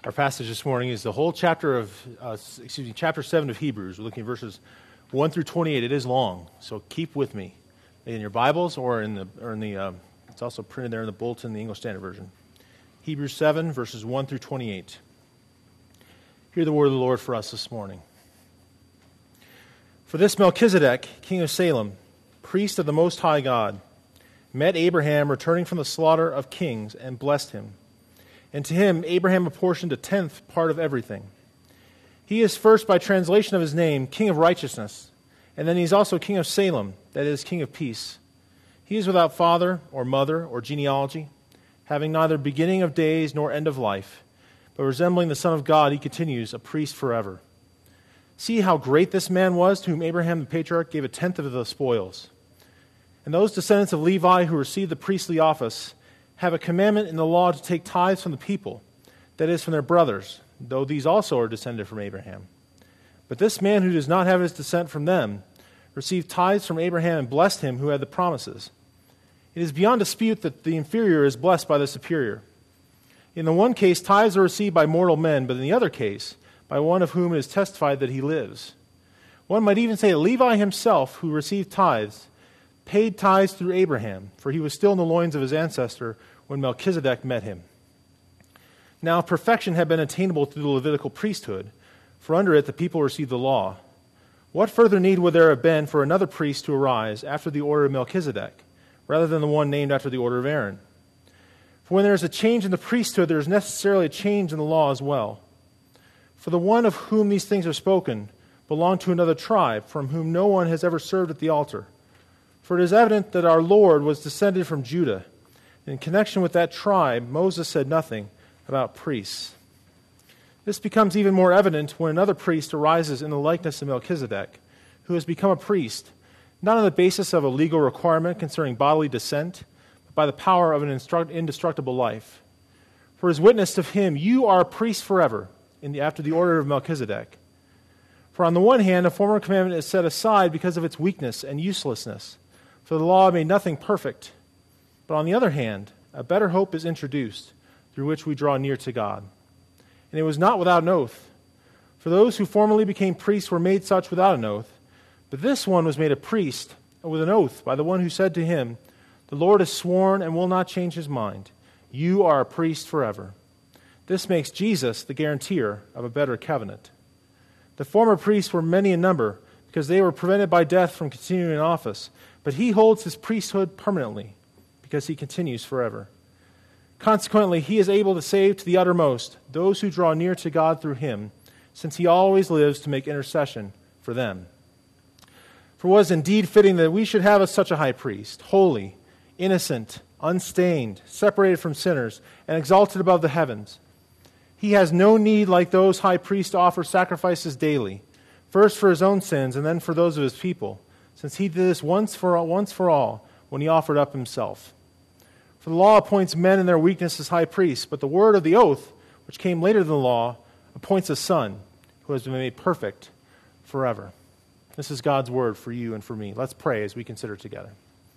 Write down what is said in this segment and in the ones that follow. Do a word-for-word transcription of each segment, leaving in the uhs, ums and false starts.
Our passage this morning is the whole chapter of, uh, excuse me, chapter seven of Hebrews. We're looking at verses one through twenty-eight. It is long, so keep with me in your Bibles or in the, or in the. Um, it's also printed there in the bulletin, the English Standard Version. Hebrews seven, verses one through twenty-eight. Hear the word of the Lord for us this morning. For this Melchizedek, king of Salem, priest of the Most High God, met Abraham returning from the slaughter of kings and blessed him. And to him Abraham apportioned a tenth part of everything. He is first, by translation of his name, King of Righteousness, and then he's also King of Salem, that is, King of Peace. He is without father or mother or genealogy, having neither beginning of days nor end of life, but resembling the Son of God, he continues a priest forever. See how great this man was, to whom Abraham the patriarch gave a tenth of the spoils. And those descendants of Levi who received the priestly office have a commandment in the law to take tithes from the people, that is, from their brothers, though these also are descended from Abraham. But this man who does not have his descent from them received tithes from Abraham and blessed him who had the promises. It is beyond dispute that the inferior is blessed by the superior. In the one case, tithes are received by mortal men, but in the other case, by one of whom it is testified that he lives. One might even say that Levi himself, who received tithes, paid tithes through Abraham, for he was still in the loins of his ancestor when Melchizedek met him. Now perfection had been attainable through the Levitical priesthood, for under it the people received the law. What further need would there have been for another priest to arise after the order of Melchizedek, rather than the one named after the order of Aaron? For when there is a change in the priesthood, there is necessarily a change in the law as well. For the one of whom these things are spoken belonged to another tribe, from whom no one has ever served at the altar. For it is evident that our Lord was descended from Judah. In connection with that tribe, Moses said nothing about priests. This becomes even more evident when another priest arises in the likeness of Melchizedek, who has become a priest, not on the basis of a legal requirement concerning bodily descent, but by the power of an instruct- indestructible life. For his witness of him, you are a priest forever, in the, after the order of Melchizedek. For on the one hand, a former commandment is set aside because of its weakness and uselessness, for the law made nothing perfect. But on the other hand, a better hope is introduced, through which we draw near to God. And it was not without an oath. For those who formerly became priests were made such without an oath. But this one was made a priest with an oath by the one who said to him, "The Lord has sworn and will not change his mind. You are a priest forever." This makes Jesus the guarantor of a better covenant. The former priests were many in number, because they were prevented by death from continuing in office. But he holds his priesthood permanently, because he continues forever. Consequently, he is able to save to the uttermost those who draw near to God through him, since he always lives to make intercession for them. For it was indeed fitting that we should have a, such a high priest, holy, innocent, unstained, separated from sinners, and exalted above the heavens. He has no need, like those high priests, to offer sacrifices daily, first for his own sins and then for those of his people, since he did this once for all, once for all when he offered up himself. For the law appoints men in their weakness as high priests, but the word of the oath, which came later than the law, appoints a son who has been made perfect forever. This is God's word for you and for me. Let's pray as we consider together.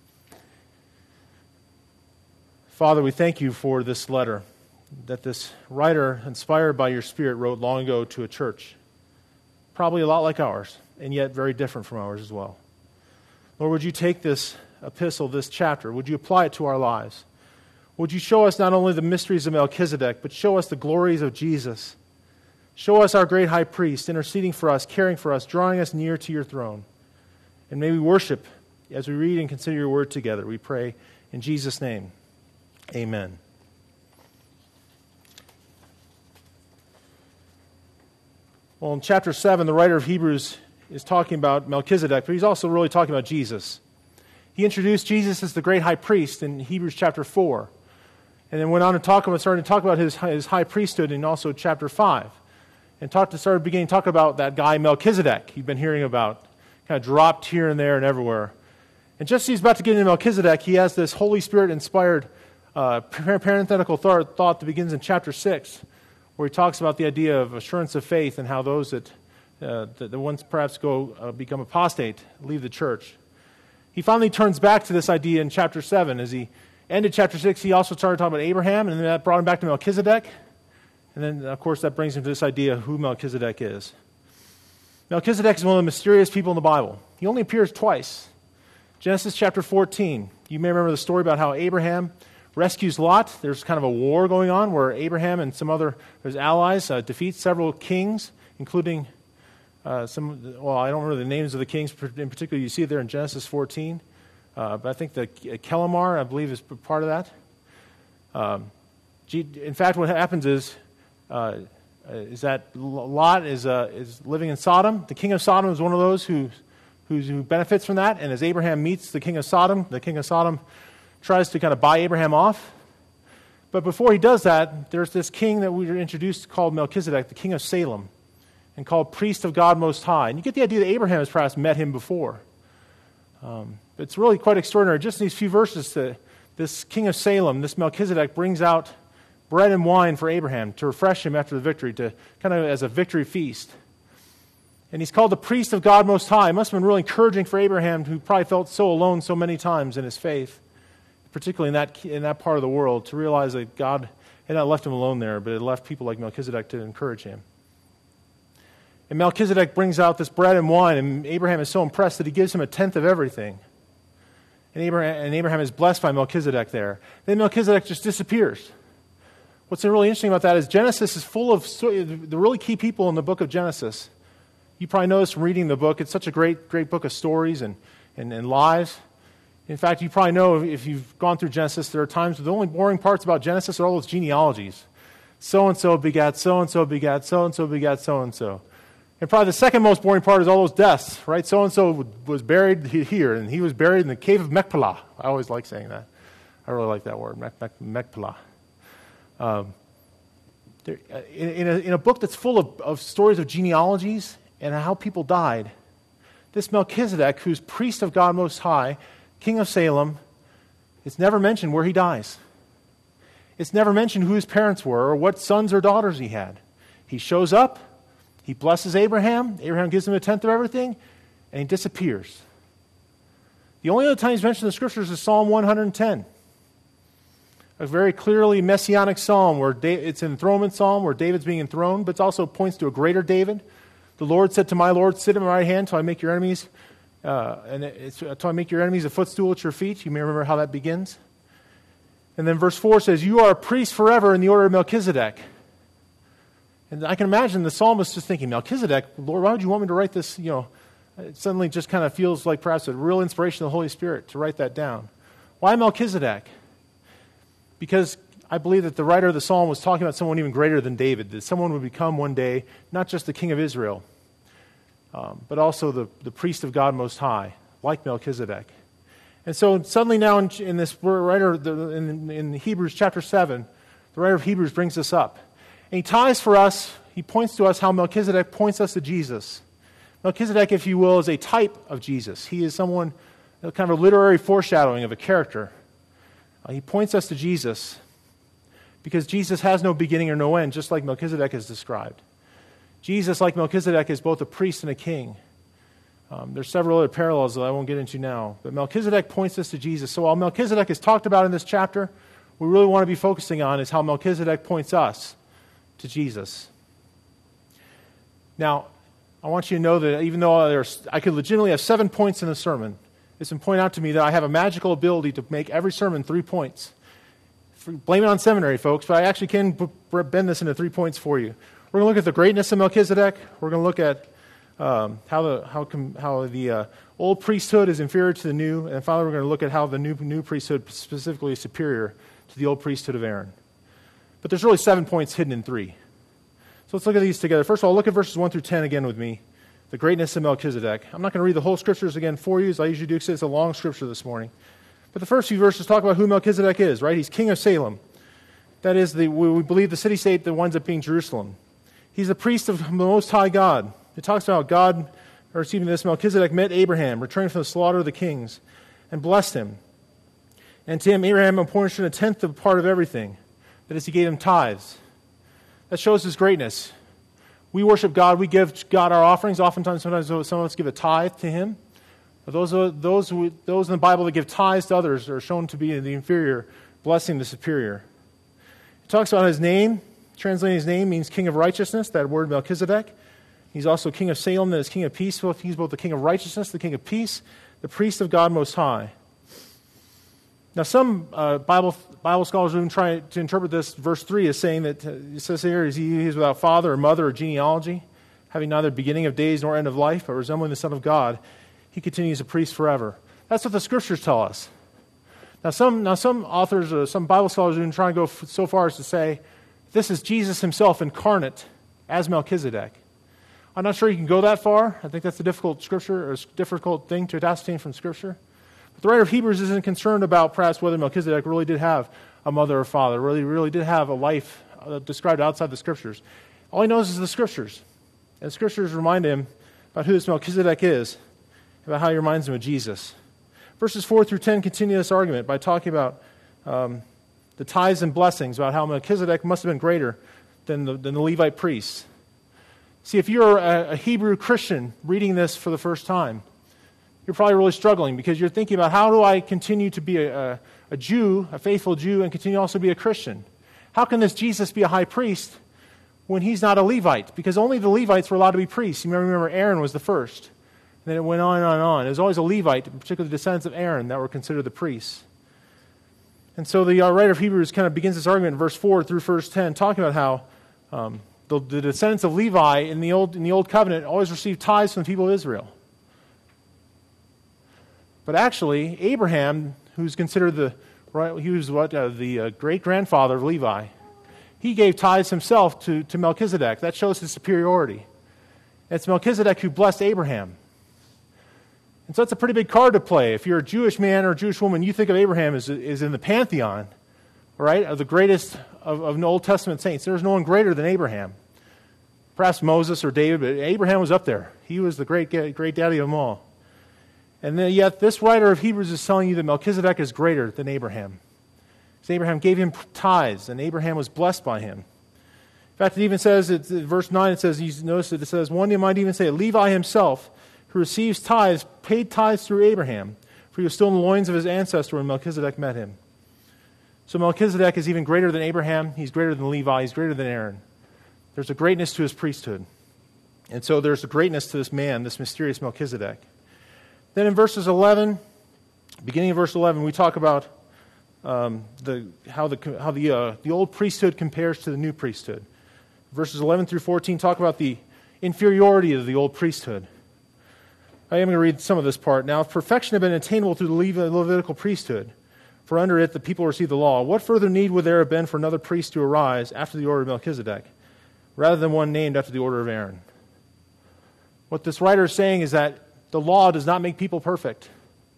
Father, we thank you for this letter that this writer, inspired by your Spirit, wrote long ago to a church, probably a lot like ours, and yet very different from ours as well. Lord, would you take this epistle, this chapter, would you apply it to our lives? Would you show us not only the mysteries of Melchizedek, but show us the glories of Jesus? Show us our great high priest, interceding for us, caring for us, drawing us near to your throne. And may we worship as we read and consider your word together. We pray in Jesus' name. Amen. Well, in chapter seven, the writer of Hebrews is talking about Melchizedek, but he's also really talking about Jesus. He introduced Jesus as the great high priest in Hebrews chapter four, and then went on to talk about, started to talk about his, his high priesthood in also chapter five, and talked to started beginning to talk about that guy Melchizedek he'd been hearing about, kind of dropped here and there and everywhere. And just as he's about to get into Melchizedek, he has this Holy Spirit-inspired uh, parenthetical thought, thought that begins in chapter six, where he talks about the idea of assurance of faith and how those that uh, the, the ones perhaps go uh, become apostate, leave the church. He finally turns back to this idea in chapter seven. As he ended chapter six, he also started talking about Abraham, and then that brought him back to Melchizedek. And And then, of course, that brings him to this idea of who Melchizedek is. Melchizedek is one of the mysterious people in the Bible. He only appears twice. Genesis chapter fourteen. You may remember the story about how Abraham rescues Lot. There's kind of a war going on where Abraham and some other his allies uh, defeat several kings, including uh, some, well, I don't remember the names of the kings in particular. You see it there in Genesis fourteen. Uh, but I think the Kelamar, I believe, is part of that. Um, in fact, what happens is, uh, is that Lot is, uh, is living in Sodom. The king of Sodom is one of those who, who, who benefits from that. And as Abraham meets the king of Sodom, the king of Sodom tries to kind of buy Abraham off. But before he does that, there's this king that we were introduced called Melchizedek, the king of Salem, and called priest of God Most High. And you get the idea that Abraham has perhaps met him before. Um, it's really quite extraordinary. Just in these few verses, to, this king of Salem, this Melchizedek, brings out bread and wine for Abraham to refresh him after the victory, to kind of as a victory feast. And he's called the priest of God Most High. It must have been really encouraging for Abraham, who probably felt so alone so many times in his faith, particularly in that in that part of the world, to realize that God had not left him alone there, but had left people like Melchizedek to encourage him. And Melchizedek brings out this bread and wine, and Abraham is so impressed that he gives him a tenth of everything. And Abraham, and Abraham is blessed by Melchizedek there. Then Melchizedek just disappears. What's really interesting about that is Genesis is full of so, the really key people in the book of Genesis. You probably know this from reading the book. It's such a great, great book of stories and, and, and lives. In fact, you probably know if you've gone through Genesis, there are times where the only boring parts about Genesis are all those genealogies. So-and-so begat, so-and-so begat, so-and-so begat, so-and-so. And probably the second most boring part is all those deaths, right? So-and-so was buried here, and he was buried in the cave of Machpelah. I always like saying that. I really like that word, Machpelah. Um, there, in, in, a, in a book that's full of, of stories of genealogies and how people died, this Melchizedek, who's priest of God Most High, king of Salem, it's never mentioned where he dies. It's never mentioned who his parents were or what sons or daughters he had. He shows up, he blesses Abraham, Abraham gives him a tenth of everything, and he disappears. The only other time he's mentioned in the Scriptures is Psalm one hundred ten. A very clearly messianic psalm where it's an enthronement psalm where David's being enthroned, but it also points to a greater David. The Lord said to my Lord, sit at my right hand till I make your enemies, uh, and it's, till I make your enemies a footstool at your feet. You may remember how that begins. And then verse four says, you are a priest forever in the order of Melchizedek. And I can imagine the psalmist just thinking, Melchizedek, Lord, why would you want me to write this? You know, it suddenly just kind of feels like perhaps a real inspiration of the Holy Spirit to write that down. Why Melchizedek? Because I believe that the writer of the psalm was talking about someone even greater than David, that someone would become one day not just the king of Israel, um, but also the, the priest of God Most High, like Melchizedek. And so suddenly now in, in this writer, the, in, in Hebrews chapter seven, the writer of Hebrews brings this up. And he ties for us, he points to us how Melchizedek points us to Jesus. Melchizedek, if you will, is a type of Jesus. He is someone, kind of a literary foreshadowing of a character. Uh, he points us to Jesus because Jesus has no beginning or no end, just like Melchizedek is described. Jesus, like Melchizedek, is both a priest and a king. Um, there's several other parallels that I won't get into now. But Melchizedek points us to Jesus. So while Melchizedek is talked about in this chapter, what we really want to be focusing on is how Melchizedek points us to Jesus. Now, I want you to know that even though there's, I could legitimately have seven points in a sermon, it's been pointed out to me that I have a magical ability to make every sermon three points. Blame it on seminary, folks, but I actually can b- bend this into three points for you. We're going to look at the greatness of Melchizedek. We're going to look at um, how the how com, how the uh, old priesthood is inferior to the new, and finally we're going to look at how the new new priesthood specifically is superior to the old priesthood of Aaron. But there's really seven points hidden in three. So let's look at these together. First of all, look at verses one through ten again with me. The greatness of Melchizedek. I'm not going to read the whole scriptures again for you, as I usually do, because it's a long scripture this morning. But the first few verses talk about who Melchizedek is, right? He's king of Salem. That is, the, we believe the city-state that winds up being Jerusalem. He's the priest of the Most High God. It talks about God, or excuse me, this Melchizedek met Abraham, returning from the slaughter of the kings, and blessed him. And to him, Abraham apportioned a tenth of part of everything. That is, he gave him tithes. That shows his greatness. We worship God. We give God our offerings. Oftentimes, sometimes some of us give a tithe to him. But those, those, those in the Bible that give tithes to others are shown to be the inferior, blessing the superior. It talks about his name. translating his name, means king of righteousness, that word Melchizedek. He's also king of Salem, that is king of peace. He's both the king of righteousness, the king of peace, the priest of God Most High. Now, some uh, Bible Bible scholars even try to interpret this verse three as saying that uh, it says here, is he is without father or mother or genealogy, having neither beginning of days nor end of life, but resembling the Son of God. He continues a priest forever. That's what the Scriptures tell us. Now, some now some authors, uh, some Bible scholars even try to go f- so far as to say this is Jesus himself incarnate as Melchizedek. I'm not sure you can go that far. I think that's a difficult scripture or a difficult thing to ascertain from Scripture. But the writer of Hebrews isn't concerned about perhaps whether Melchizedek really did have a mother or father, really, really did have a life uh, described outside the Scriptures. All he knows is the Scriptures. And the Scriptures remind him about who this Melchizedek is, about how he reminds him of Jesus. Verses four through ten continue this argument by talking about um, the tithes and blessings, about how Melchizedek must have been greater than the, than the Levite priests. See, if you're a, a Hebrew Christian reading this for the first time, you're probably really struggling because you're thinking about how do I continue to be a, a, a Jew, a faithful Jew, and continue also to be a Christian? How can this Jesus be a high priest when he's not a Levite? Because only the Levites were allowed to be priests. You remember Aaron was the first. And then it went on and on and on. There was always a Levite, particularly the descendants of Aaron, that were considered the priests. And so the uh, writer of Hebrews kind of begins this argument in verse four through verse ten, talking about how um, the, the descendants of Levi in the old in the old covenant always received tithes from the people of Israel. But actually, Abraham, who's considered the right, he was what uh, the uh, great grandfather of Levi, he gave tithes himself to, to Melchizedek. That shows his superiority. It's Melchizedek who blessed Abraham. And so it's a pretty big card to play. If you're a Jewish man or a Jewish woman, you think of Abraham as is in the pantheon, right, of the greatest of, of Old Testament saints. There's no one greater than Abraham. Perhaps Moses or David, but Abraham was up there. He was the great great daddy of them all. And then yet this writer of Hebrews is telling you that Melchizedek is greater than Abraham. So Abraham gave him tithes, and Abraham was blessed by him. In fact, it even says, it's, in verse nine, it says, you notice that it says, one might even say, Levi himself, who receives tithes, paid tithes through Abraham, for he was still in the loins of his ancestor when Melchizedek met him. So Melchizedek is even greater than Abraham. He's greater than Levi. He's greater than Aaron. There's a greatness to his priesthood. And so there's a greatness to this man, this mysterious Melchizedek. Then in verses eleven, beginning of verse eleven, we talk about um, the how the how the uh, the old priesthood compares to the new priesthood. Verses eleven through fourteen talk about the inferiority of the old priesthood. I am going to read some of this part. Now, if perfection had been attainable through the Levitical priesthood, for under it the people received the law, what further need would there have been for another priest to arise after the order of Melchizedek, rather than one named after the order of Aaron? What this writer is saying is that the law does not make people perfect.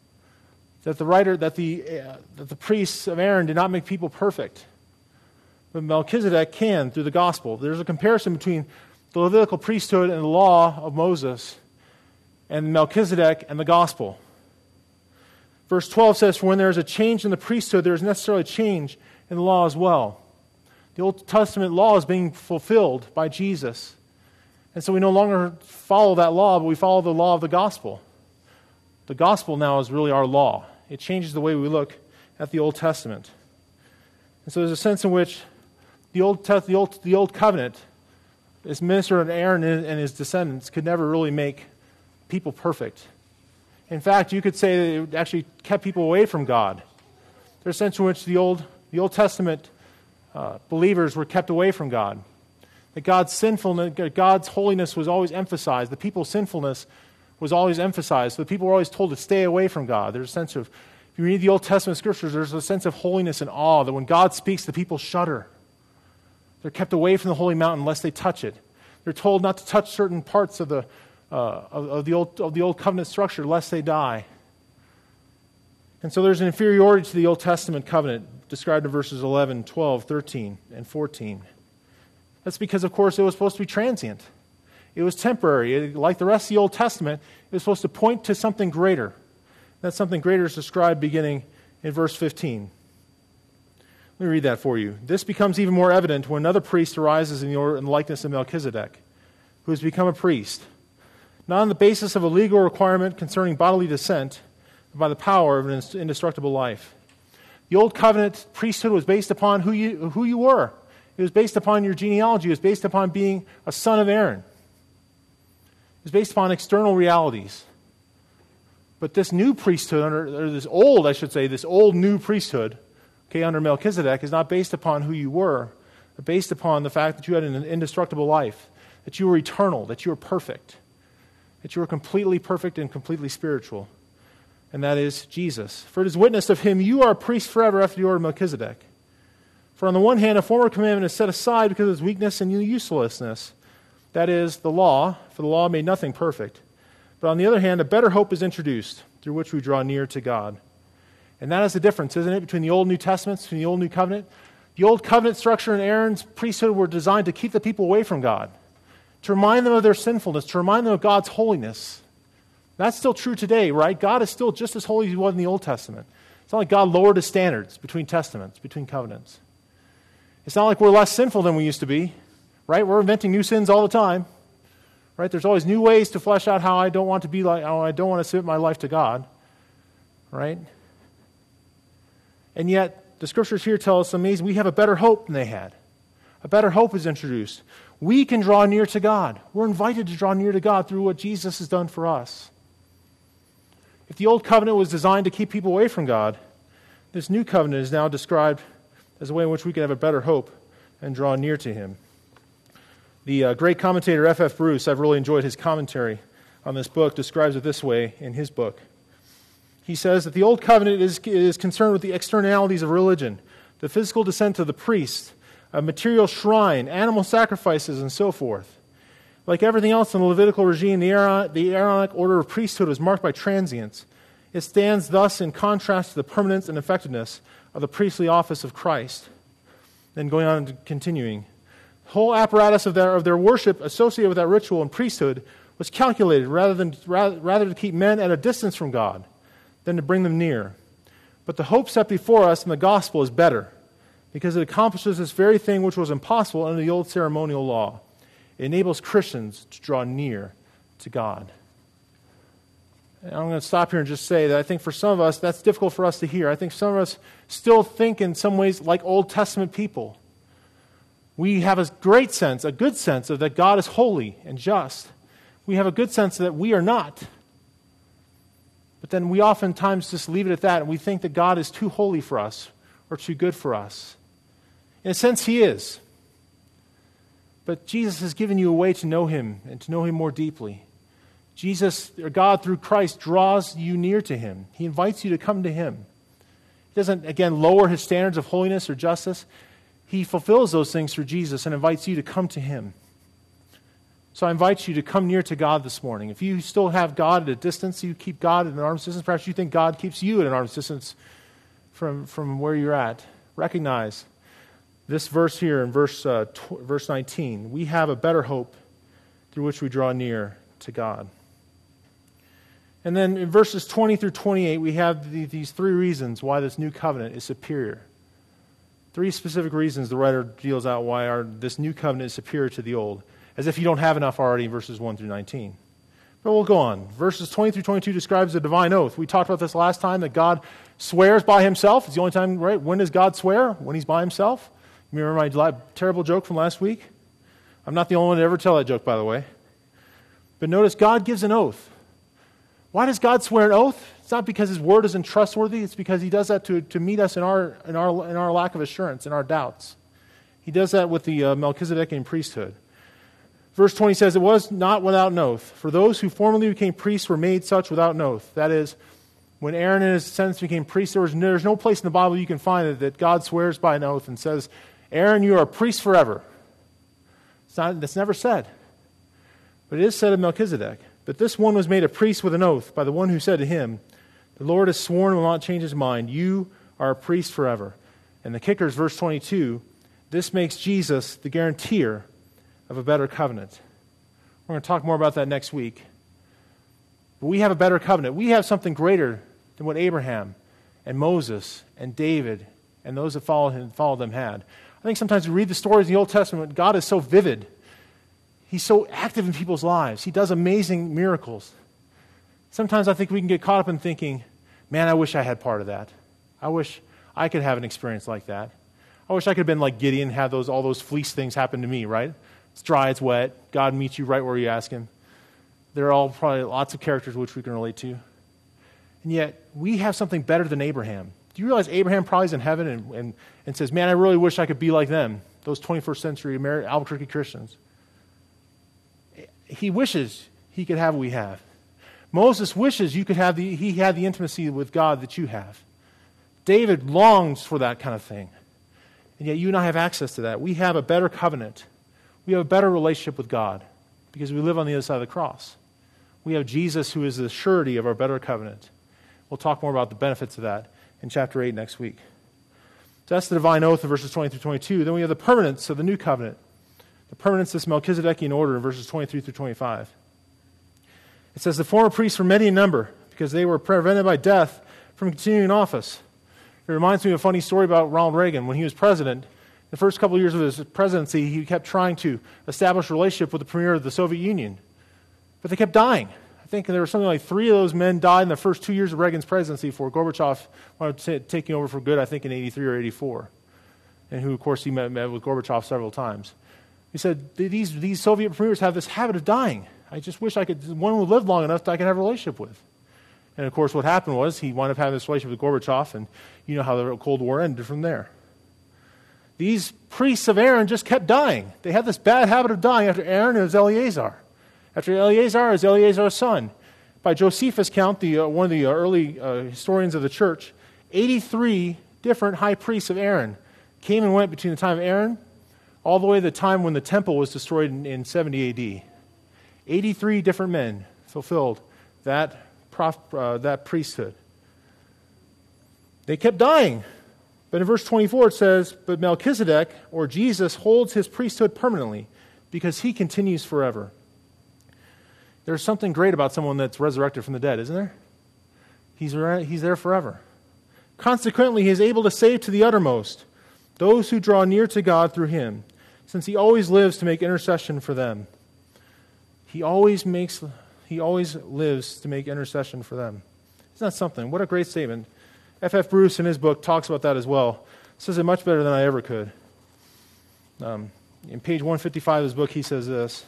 That the writer, that the uh, that the priests of Aaron did not make people perfect, but Melchizedek can through the gospel. There's a comparison between the Levitical priesthood and the law of Moses, and Melchizedek and the gospel. Verse twelve says, "For when there is a change in the priesthood, there is necessarily a change in the law as well." The Old Testament law is being fulfilled by Jesus. And so we no longer follow that law, but we follow the law of the gospel. The gospel now is really our law. It changes the way we look at the Old Testament. And so there's a sense in which the Old, the Old, the Old Covenant, as minister of Aaron and his descendants, could never really make people perfect. In fact, you could say that it actually kept people away from God. There's a sense in which the Old, the Old Testament uh, believers were kept away from God. That God's sinfulness, God's holiness was always emphasized. The people's sinfulness was always emphasized. So the people were always told to stay away from God. There's a sense of, if you read the Old Testament scriptures, there's a sense of holiness and awe that when God speaks, the people shudder. They're kept away from the holy mountain lest they touch it. They're told not to touch certain parts of the uh, of, of the old of the old covenant structure lest they die. And so there's an inferiority to the Old Testament covenant described in verses eleven, twelve, thirteen, and fourteen. That's because, of course, it was supposed to be transient. It was temporary. It, like the rest of the Old Testament, it was supposed to point to something greater. That something greater is described beginning in verse fifteen. Let me read that for you. This becomes even more evident when another priest arises in the, order, in the likeness of Melchizedek, who has become a priest, not on the basis of a legal requirement concerning bodily descent, but by the power of an indestructible life. The Old Covenant priesthood was based upon who you, who you were. It It was based upon your genealogy. It was based upon being a son of Aaron. It was based upon external realities. But this new priesthood, under, or this old, I should say, this old new priesthood, okay, under Melchizedek, is not based upon who you were, but based upon the fact that you had an indestructible life, that you were eternal, that you were perfect, that you were completely perfect and completely spiritual. And that is Jesus. For it is witnessed of him, you are a priest forever after the order of Melchizedek. For on the one hand, a former commandment is set aside because of its weakness and uselessness. That is, the law, for the law made nothing perfect. But on the other hand, a better hope is introduced, through which we draw near to God. And that is the difference, isn't it, between the Old and New Testaments, between the Old and New Covenant? The Old Covenant structure and Aaron's priesthood were designed to keep the people away from God, to remind them of their sinfulness, to remind them of God's holiness. That's still true today, right? God is still just as holy as he was in the Old Testament. It's not like God lowered his standards between testaments, between covenants. It's not like we're less sinful than we used to be, right? We're inventing new sins all the time, right? There's always new ways to flesh out how I don't want to be like, how I don't want to submit my life to God, right? And yet, the scriptures here tell us amazing, we have a better hope than they had. A better hope is introduced. We can draw near to God. We're invited to draw near to God through what Jesus has done for us. If the old covenant was designed to keep people away from God, this new covenant is now described as a way in which we can have a better hope and draw near to him. The uh, great commentator F F Bruce, I've really enjoyed his commentary on this book, describes it this way in his book. He says that the old covenant is, is concerned with the externalities of religion, the physical descent of the priest, a material shrine, animal sacrifices, and so forth. Like everything else in the Levitical regime, the, Aaron, the Aaronic order of priesthood was marked by transience. It stands thus in contrast to the permanence and effectiveness of the priestly office of Christ. Then going on and continuing, the whole apparatus of their, of their worship associated with that ritual and priesthood was calculated rather, than, rather, rather to keep men at a distance from God than to bring them near. But the hope set before us in the gospel is better, because it accomplishes this very thing which was impossible under the old ceremonial law. It enables Christians to draw near to God. And I'm going to stop here and just say that I think for some of us, that's difficult for us to hear. I think some of us still think in some ways like Old Testament people. We have a great sense, a good sense of that God is holy and just. We have a good sense that we are not. But then we oftentimes just leave it at that, and we think that God is too holy for us or too good for us. In a sense, he is. But Jesus has given you a way to know him and to know him more deeply. Jesus, or God through Christ, draws you near to him. He invites you to come to him. He doesn't, again, lower his standards of holiness or justice. He fulfills those things through Jesus and invites you to come to him. So I invite you to come near to God this morning. If you still have God at a distance, you keep God at an arm's distance. Perhaps you think God keeps you at an arm's distance from, from where you're at. Recognize this verse here in verse, uh, tw- verse nineteen. We have a better hope through which we draw near to God. And then in verses twenty through twenty-eight, we have the, these three reasons why this new covenant is superior. Three specific reasons the writer deals out why our, this new covenant is superior to the old, as if you don't have enough already in verses one through nineteen. But we'll go on. Verses twenty through twenty-two describes the divine oath. We talked about this last time, that God swears by himself. It's the only time, right? When does God swear? When he's by himself. You remember my terrible joke from last week? I'm not the only one to ever tell that joke, by the way. But notice God gives an oath. Why does God swear an oath? It's not because his word isn't trustworthy. It's because he does that to, to meet us in our, in, our, in our lack of assurance, in our doubts. He does that with the uh, Melchizedekian priesthood. Verse twenty says, it was not without an oath. For those who formerly became priests were made such without an oath. That is, when Aaron and his descendants became priests, there was, there's no place in the Bible you can find it that God swears by an oath and says, Aaron, you are a priest forever. It's not, that's never said. But it is said of Melchizedek. But this one was made a priest with an oath by the one who said to him, the Lord has sworn and will not change his mind. You are a priest forever. And the kicker is verse twenty-two. This makes Jesus the guarantor of a better covenant. We're going to talk more about that next week. But we have a better covenant. We have something greater than what Abraham and Moses and David and those that followed him, followed them had. I think sometimes we read the stories in the Old Testament, God is so vivid. He's so active in people's lives. He does amazing miracles. Sometimes I think we can get caught up in thinking, man, I wish I had part of that. I wish I could have an experience like that. I wish I could have been like Gideon and had those, all those fleece things happen to me, right? It's dry, it's wet. God meets you right where you ask him. There are all probably lots of characters which we can relate to. And yet, we have something better than Abraham. Do you realize Abraham probably is in heaven and, and, and says, man, I really wish I could be like them, those twenty-first century Amer- Albuquerque Christians. He wishes he could have what we have. Moses wishes you could have the, he had the intimacy with God that you have. David longs for that kind of thing. And yet you and I have access to that. We have a better covenant. We have a better relationship with God because we live on the other side of the cross. We have Jesus who is the surety of our better covenant. We'll talk more about the benefits of that in chapter eight next week. So that's the divine oath in verses twenty through twenty-two. Then we have the permanence of the new covenant. The permanence of this Melchizedekian order in verses twenty-three through twenty-five. It says, the former priests were many in number because they were prevented by death from continuing in office. It reminds me of a funny story about Ronald Reagan. When he was president, the first couple of years of his presidency, he kept trying to establish a relationship with the premier of the Soviet Union. But they kept dying. I think there were something like three of those men died in the first two years of Reagan's presidency before Gorbachev wound up taking over for good, I think in eighty-three or eighty-four. And who, of course, he met, met with Gorbachev several times. He said, these, these Soviet premiers have this habit of dying. I just wish I could, one who lived long enough that I could have a relationship with. And of course, what happened was he wound up having this relationship with Gorbachev, and you know how the Cold War ended from there. These priests of Aaron just kept dying. They had this bad habit of dying. After Aaron, it was Eleazar. After Eleazar, it was Eleazar's son. By Josephus' count, the, uh, one of the early uh, historians of the church, eighty-three different high priests of Aaron came and went between the time of Aaron all the way to the time when the temple was destroyed in, in seventy A D. eighty-three different men fulfilled that, prof, uh, that priesthood. They kept dying. But in verse twenty-four it says, but Melchizedek, or Jesus, holds his priesthood permanently because he continues forever. There's something great about someone that's resurrected from the dead, isn't there? He's, he's there forever. Consequently, he is able to save to the uttermost those who draw near to God through him, since he always lives to make intercession for them. He always makes, he always lives to make intercession for them. Isn't that something? What a great statement. F F Bruce in his book talks about that as well. Says it much better than I ever could. Um, in page one fifty-five of his book, he says this.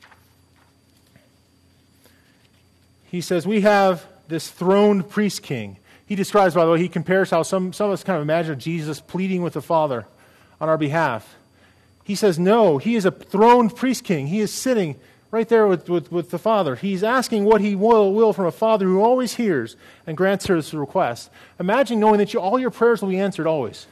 He says, we have this throned priest king. He describes, by the way, he compares how some, some of us kind of imagine Jesus pleading with the Father on our behalf. He says, no, he is a throned priest king. He is sitting right there with, with, with the Father. He's asking what he will, will from a Father who always hears and grants his request. Imagine knowing that you, all your prayers will be answered always.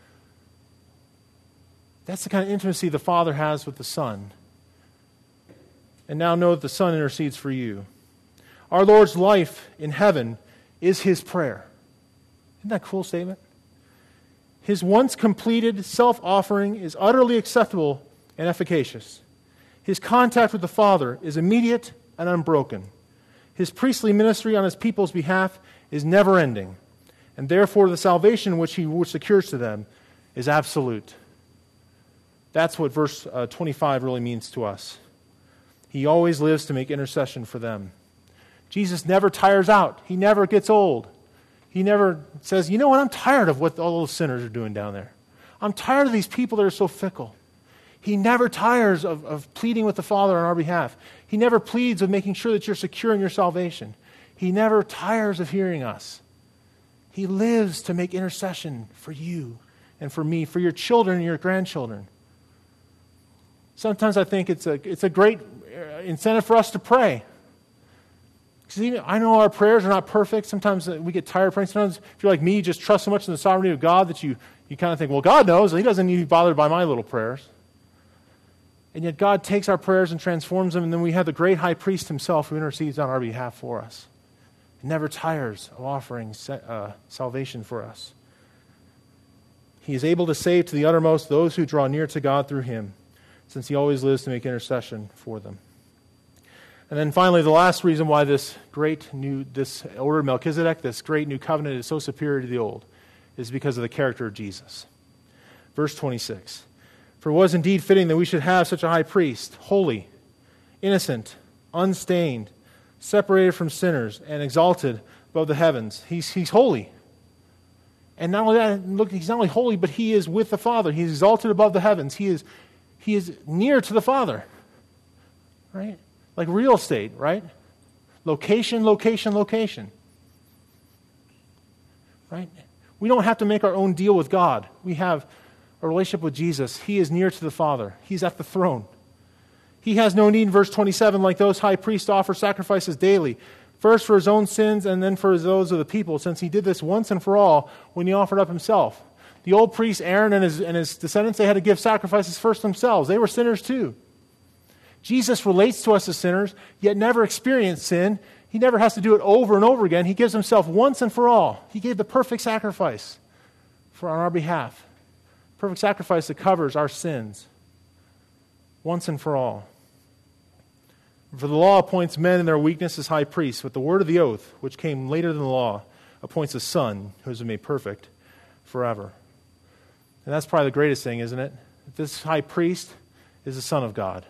That's the kind of intimacy the Father has with the Son. And now know that the Son intercedes for you. Our Lord's life in heaven is his prayer. Isn't that a cool statement? His once completed self-offering is utterly acceptable and efficacious. His contact with the Father is immediate and unbroken. His priestly ministry on his people's behalf is never-ending, and therefore the salvation which he which secures to them is absolute. That's what verse uh, twenty-five really means to us. He always lives to make intercession for them. Jesus never tires out. He never gets old. He never says, you know what, I'm tired of what all those sinners are doing down there. I'm tired of these people that are so fickle. He never tires of, of pleading with the Father on our behalf. He never pleads of making sure that you're secure in your salvation. He never tires of hearing us. He lives to make intercession for you and for me, for your children and your grandchildren. Sometimes I think it's a, it's a great incentive for us to pray. Because even, I know our prayers are not perfect. Sometimes we get tired of praying. Sometimes if you're like me, you just trust so much in the sovereignty of God that you, you kind of think, well, God knows. He doesn't need to be bothered by my little prayers. And yet God takes our prayers and transforms them, and then we have the great high priest himself who intercedes on our behalf for us. He never tires of offering uh, salvation for us. He is able to save to the uttermost those who draw near to God through him, since he always lives to make intercession for them. And then finally, the last reason why this great new, this order of Melchizedek, this great new covenant is so superior to the old, is because of the character of Jesus. Verse twenty-six. For it was indeed fitting that we should have such a high priest, holy, innocent, unstained, separated from sinners, and exalted above the heavens. He's, he's holy. And not only that, look, he's not only holy, but he is with the Father. He's exalted above the heavens. He is, he is near to the Father. Right? Like real estate, right? Location, location, location. Right? We don't have to make our own deal with God. We have a relationship with Jesus. He is near to the Father. He's at the throne. He has no need, in verse twenty-seven, like those high priests offer sacrifices daily, first for his own sins and then for those of the people, since he did this once and for all when he offered up himself. The old priest, Aaron, and his, and his descendants, they had to give sacrifices first themselves. They were sinners too. Jesus relates to us as sinners, yet never experienced sin. He never has to do it over and over again. He gives himself once and for all. He gave the perfect sacrifice for on our behalf. Perfect sacrifice that covers our sins once and for all. For the law appoints men in their weakness as high priests, but the word of the oath, which came later than the law, appoints a son who has been made perfect forever. And that's probably the greatest thing, isn't it? This high priest is the Son of God.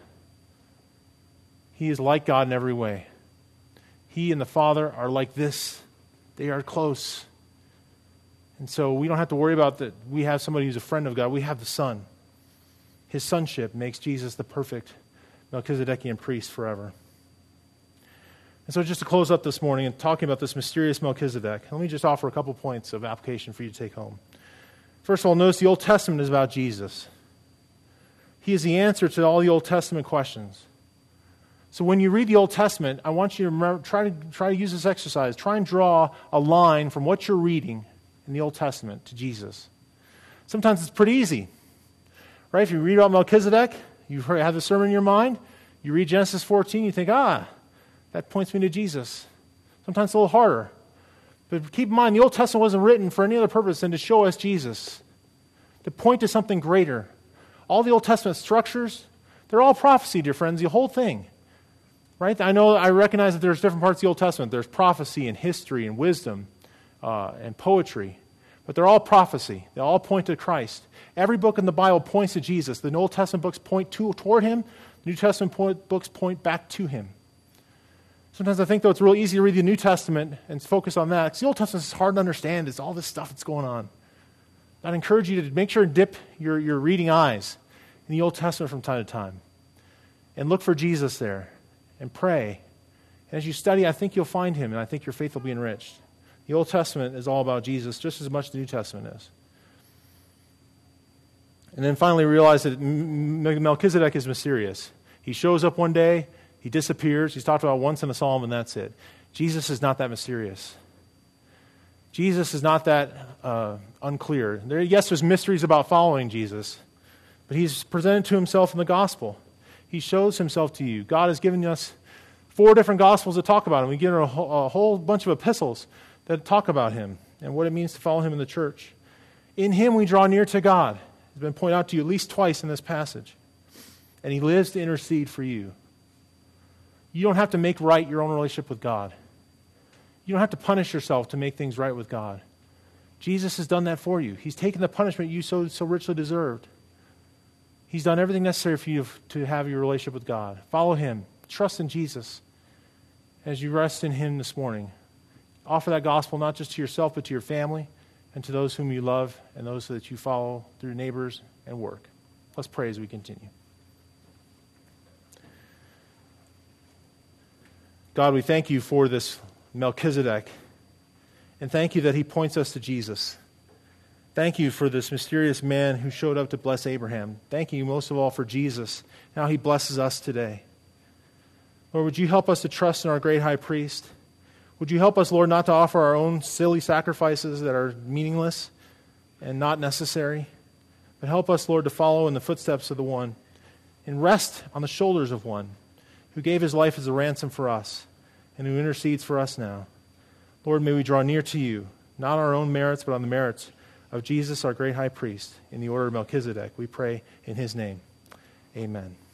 He is like God in every way. He and the Father are like this. They are close. And so we don't have to worry about that we have somebody who's a friend of God. We have the Son. His sonship makes Jesus the perfect Melchizedekian priest forever. And so just to close up this morning and talking about this mysterious Melchizedek, let me just offer a couple points of application for you to take home. First of all, notice the Old Testament is about Jesus. He is the answer to all the Old Testament questions. So when you read the Old Testament, I want you to remember, try to try to use this exercise. Try and draw a line from what you're reading in the Old Testament to Jesus. Sometimes it's pretty easy. Right? If you read about Melchizedek, you have the sermon in your mind, you read Genesis fourteen, you think, ah, that points me to Jesus. Sometimes it's a little harder. But keep in mind, the Old Testament wasn't written for any other purpose than to show us Jesus, to point to something greater. All the Old Testament structures, they're all prophecy, dear friends, the whole thing. Right? I know, I recognize that there's different parts of the Old Testament. There's prophecy and history and wisdom uh, and poetry. But they're all prophecy. They all point to Christ. Every book in the Bible points to Jesus. The Old Testament books point to, toward him. The New Testament point, books point back to him. Sometimes I think, though, it's real easy to read the New Testament and focus on that. Because the Old Testament is hard to understand. It's all this stuff that's going on. I'd encourage you to make sure and dip your, your reading eyes in the Old Testament from time to time. And look for Jesus there. And pray. And as you study, I think you'll find him, and I think your faith will be enriched. The Old Testament is all about Jesus just as much as the New Testament is. And then finally realize that Melchizedek is mysterious. He shows up one day, he disappears, he's talked about once in a psalm, and that's it. Jesus is not that mysterious. Jesus is not that uh, unclear. There, yes, there's mysteries about following Jesus, but he's presented to himself in the gospel. He shows himself to you. God has given us four different gospels that talk about him. We get a whole, a whole bunch of epistles that talk about him and what it means to follow him in the church. In him we draw near to God. It's been pointed out to you at least twice in this passage. And he lives to intercede for you. You don't have to make right your own relationship with God. You don't have to punish yourself to make things right with God. Jesus has done that for you. He's taken the punishment you so, so richly deserved. He's done everything necessary for you to have your relationship with God. Follow him. Trust in Jesus as you rest in him this morning. Offer that gospel not just to yourself, but to your family and to those whom you love and those that you follow through neighbors and work. Let's pray as we continue. God, we thank you for this Melchizedek, and thank you that he points us to Jesus. Thank you for this mysterious man who showed up to bless Abraham. Thank you most of all for Jesus, how he blesses us today. Lord, would you help us to trust in our great high priest? Would you help us, Lord, not to offer our own silly sacrifices that are meaningless and not necessary, but help us, Lord, to follow in the footsteps of the one and rest on the shoulders of one who gave his life as a ransom for us and who intercedes for us now. Lord, may we draw near to you, not on our own merits, but on the merits of Jesus, our great high priest, in the order of Melchizedek. We pray in his name. Amen.